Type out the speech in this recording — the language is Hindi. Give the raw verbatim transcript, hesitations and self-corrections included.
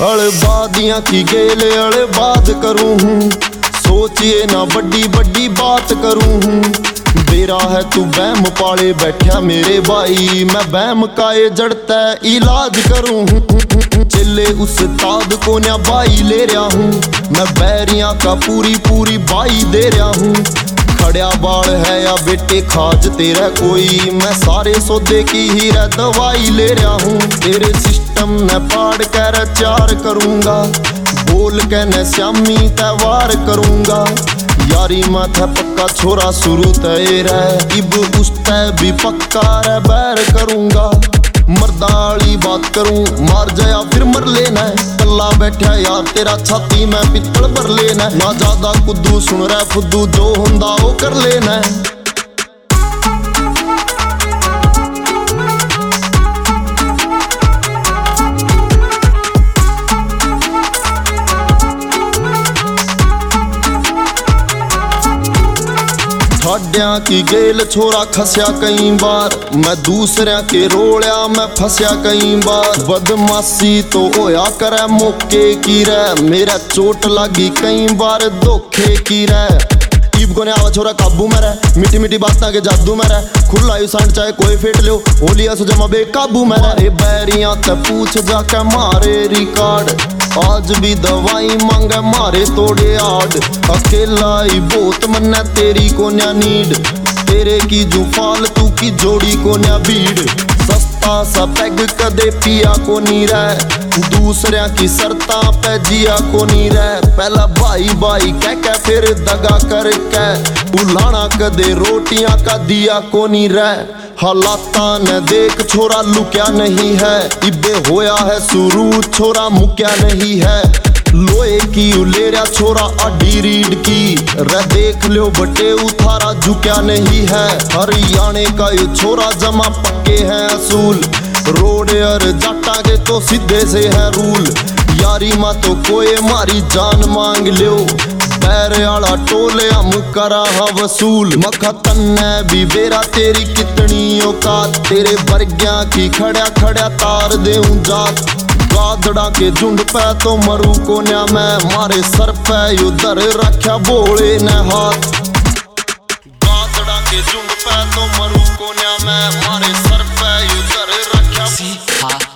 अड़ बादियां की गेले अड़ बात करूं हूँ, सोचिए ना बड़ी बड़ी बात करूं हूँ। बेरा है तू बैम पाले बैठा मेरे भाई, मैं बैम का ये जड़ता इलाज करूं हूँ। चिल्ले उस्ताद को न्या बाई ले रहा हूँ, मैं बैरियां का पूरी पूरी बाई दे रहा हूँ। खड़िया बाल है या बेटे खाज तेरा कोई, मैं सारे सौदे की ही रे दवाई ले रहा हूँ। तेरे सिस्टम ने पाड़ कर चार करूँगा, बोल के न श्यामी त्योहार करूँगा। यारी माथा पक्का छोरा शुरू तय रे, इब उस तय भी पक्का रे बैर करूँगा। मर्दाली बात करूं मार जाया फिर मर लेना है, कल्ला बैठा यार तेरा छाती में पित्तल भर लेना है। ना ज्यादा कुद्दू सुन रहा फुद्दू, जो हुंदा वो कर लेना है। साड्या की गेल छोरा खस्या कई बार, मैं दूसरिया के रोलिया मैं फंसया कई बार। बदमाशी तो होया करे मौके की रे, मेरा चोट लगी कई बार धोखे की रे। इब को ने आवा छोरा काबू में रह, मीठी मीठी बातें के जादू में रह। खुला यू सांड चाहे कोई फेट लो, होलिया सो जमा बेकाबू में रह। बैरियां ते पूछ जाके मारे रिकॉर्ड, आज भी दवाई मांगे मारे तोड़े आड। अकेला ही बहुत मन्ना तेरी को न्या नीड, तेरे की जो फालतू की जोड़ी को न्या भीड़। सस्ता सा पैग कदे पिया को नी रह, दूसरिया की सरता पे जिया को नी रह। पहला भाई भाई कह के फिर दगा करके, उलाना कदे रोटियां का दिया को नी रह। हालाता ने देख छोरा लुक्या नहीं है, इबे होया है शुरू छोरा मुक्या नहीं है। लोहे की उलेरा छोरा आडी रीड की, रे देख लो बटे उतारा झुक्या नहीं है। हरियाणे का ये छोरा जमा पक्के हैं असूल, रोड और जाटा के तो सीधे से है रूल। यारी माँ तो कोई मारी जान मांग लो, पैर आला टोले हम करा हा वसूल। मखा तन्ने भी बेरा तेरी कितनी औकात, तेरे बरग्या की खड़ा खड़ा तार देऊं जात। गादड़ा के झुंड पे तो मरू को न्या मैं, मारे सर पे उधर रखा बोले न हाथ। गादड़ा के झुंड पे तो मरू को न्या मैं, मारे सर पे उधर रखा।